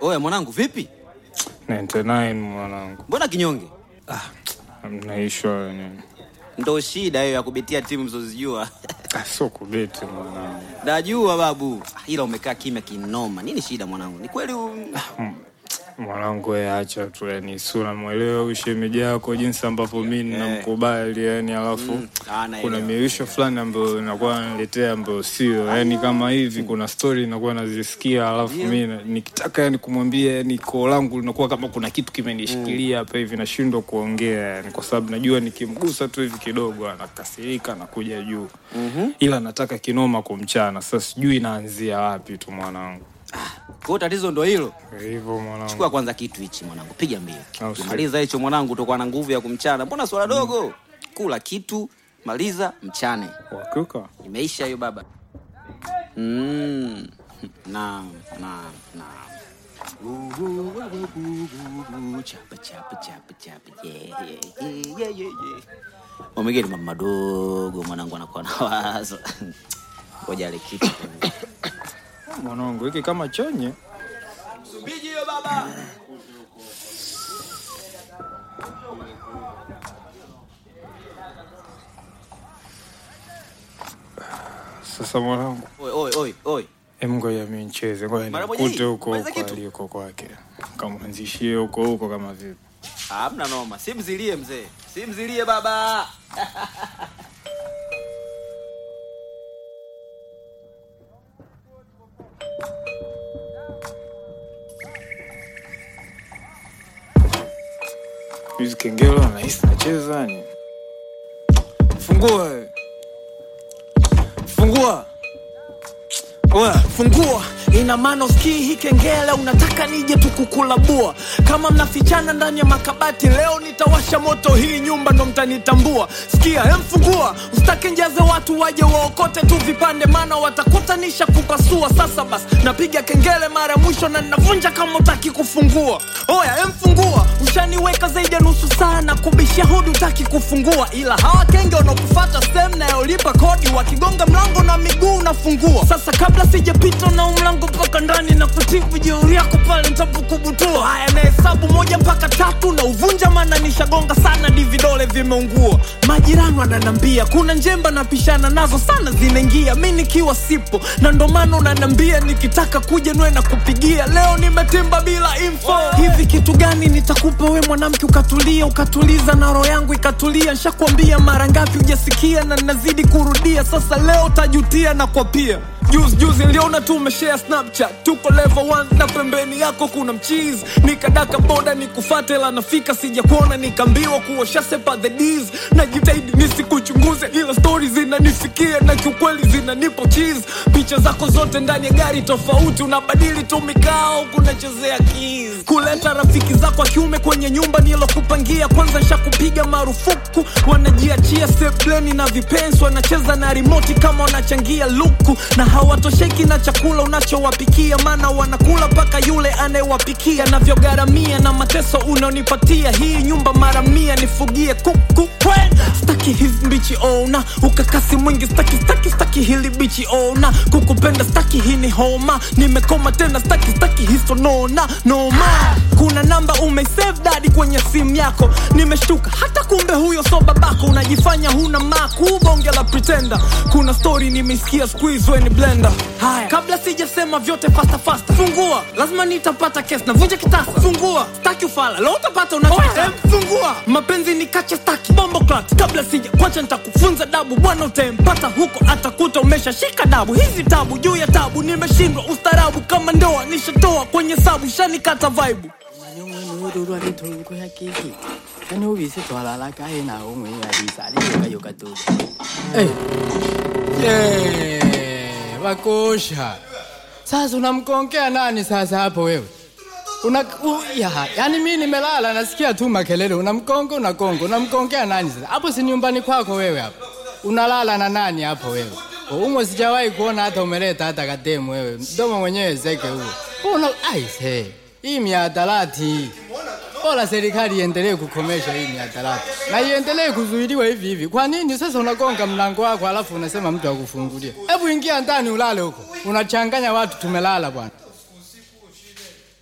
Oya mwanangu vipi? 99 mwanangu. Mbona kinyonge? Mnaishwa nini? Ndio shida hiyo ya kubetia timu mzozijua. Sio kubeti mwanangu. Najua babu. Ila umekaa kimya kinoma. Nini shida mwanangu? Ni kweli mwanangu wewe acha tu yani sura muelewe ushemeji yako jinsi ambavyo mimi ninamkubali yani alafu kuna miisho fulani ambayo inakuwa analetea ambayo sio yani kama hivi kuna story inakuwa nazisikia alafu mimi nikitaka yani kumwambia yani koo langu linakuwa kama kuna kitu kimenishikilia hapa hivi nashindwa kuongea yani kwa sababu najua nikimgusa tu hivi kidogo anakasirika na kuja juu. Ila nataka kinoma kumchana sasa sijui naanzia wapi tu mwanangu. Kwa tatizo ndo hilo. Hivyo mwanangu. Chukua kwanza kitu hichi mwanangu, piga mbio. Maliza hicho mwanangu utakuwa na nguvu ya kumchana. Mbona swala dogo? Kula kitu, maliza mchane. Wakuka. Imeisha hiyo baba. Na. Chapa. Yeah. Omegeni mama dogo mwanangu anakuwa na wazo. Ngoja ale kitu. Mwanangu hiki kama chonye. Subiji hiyo baba. Sasa mwanangu. Oi. Ngoja mimi nicheze. Ngoja nikute huko aliko kwake. Kamwanzishie huko kama vipi. Hamna noma. Simzilie mzee. Simzilie baba. Hizi kengele na hisi nacheza ni. Fungua. Oya, fungua. Ina maana usikii hii kengele unataka nije tukukulabua. Kama mnafichana ndani ya makabati leo nitawasha moto hii nyumba ndo mtanitambua. Sikia, fungua. Usitake njaze watu waje waokote tu vipande maana watakutanisha kupasua. Sasa basi napiga kengele mara mwisho na ninavunja kama utaki kufungua. Oya, fungua. Ushaniweka zaidi ya nusu saa na kubishia hodi utaki kufungua. Ila hawa kenge wanakufuata stem na yolipa kodi wakigonga mlango na miguu unafungua. Sasa kabla sijapita na mlango mpaka ndani na kutibu jeuri yako pale nitakukubutua. Haya na hesabu 1 mpaka 3 na uvunja maana nishagonga sana di vidole vimeungua. Majirani wananambia kuna njemba napishana nazo sana zinaingia. Mimi nikiwa sipo na ndo maana unanambia nikitaka kuja nwe na kupigia. Leo nimetimba bila info. Hivi kitu gani nitakupa we mwanamke ukatuliza na roho yangu ikatulia. Nishakwambia mara ngapi hujasikia na nazidi kurudia. Sasa leo utajutia na kwa pia. Juzi niliona tu umeshare Snapchat. Tuko level 1 na pembeni yako kuna mcheese. Nikadaka boda nikufuate la nafika sija kuona nikambiwa kuosha sepa the D's. Najitahidi nisikuchunguze ila stories zinanifikia na kiukweli zinanipo cheese. Picha zako zote ndani ya gari tofauti unabadili tu mikao kunachezea keys. Kuleta rafiki zako wa kiume kwenye nyumba nilokupangia kwanza nishakupiga marufuku. Wanajiachia sepleni na vipensi wanacheza na remote kama wanachangia luku. Na hawatosheki na chakula unachowapikia maana wanakula paka yule anayewapikia. Navyogaramia na mateso unaonipatia hii nyumba mara 100 nifugie kuku. Staki hizi mbichi ona ukakasi mwingi staki hili bichi ona kukupenda staki hii ni homa nimekoma tena staki histo noma. Kuna namba umesave daddy kwenye simu yako nimeshtuka hata kumbe huyo so babako unajifanya huna maku bonge la pretender. Kuna story nimesikia squeeze when blender. Haya kabla sijasema vyote fasta fungua lazima nitapata kesi na vunja kitasa. Fungua staki ufala leo utapata unachotaka. Fungua mapenzi ni kacha staki bombo clat kabla sija kwacha nitakufunza dabu bwana utempata huko atakuta umeshashika dabu. Hizi tabu juu ya tabu nimeshindwa ustarabu kama ndoa nishatoa kwenye sabu shanikata vibe. Nururu alitungu ya kiki Kani ubisi tuwalala kahe na umwe ya lisa Yoka tu Wakosha Sasa unamkongea nani sasa hapo wewe yani mimi nimelala nasikia tu makelele unamkongea nani sasa hapo si nyumbani kwako wewe hapo unalala na nani hapo wewe umo sijawahi kuona hata umeleta hata kademu wewe mdomo mwenyewe zeke huo aise hii miadarati bora serikali iendelee kukomesha hii miadarati na iendelee kuzuiliwa hivi. Kwa nini sasa unagonga mlango wako alafu unasema mtu akufungulie? Hebu ingia ndani ulale huko. Unachanganya watu tumelala bwana.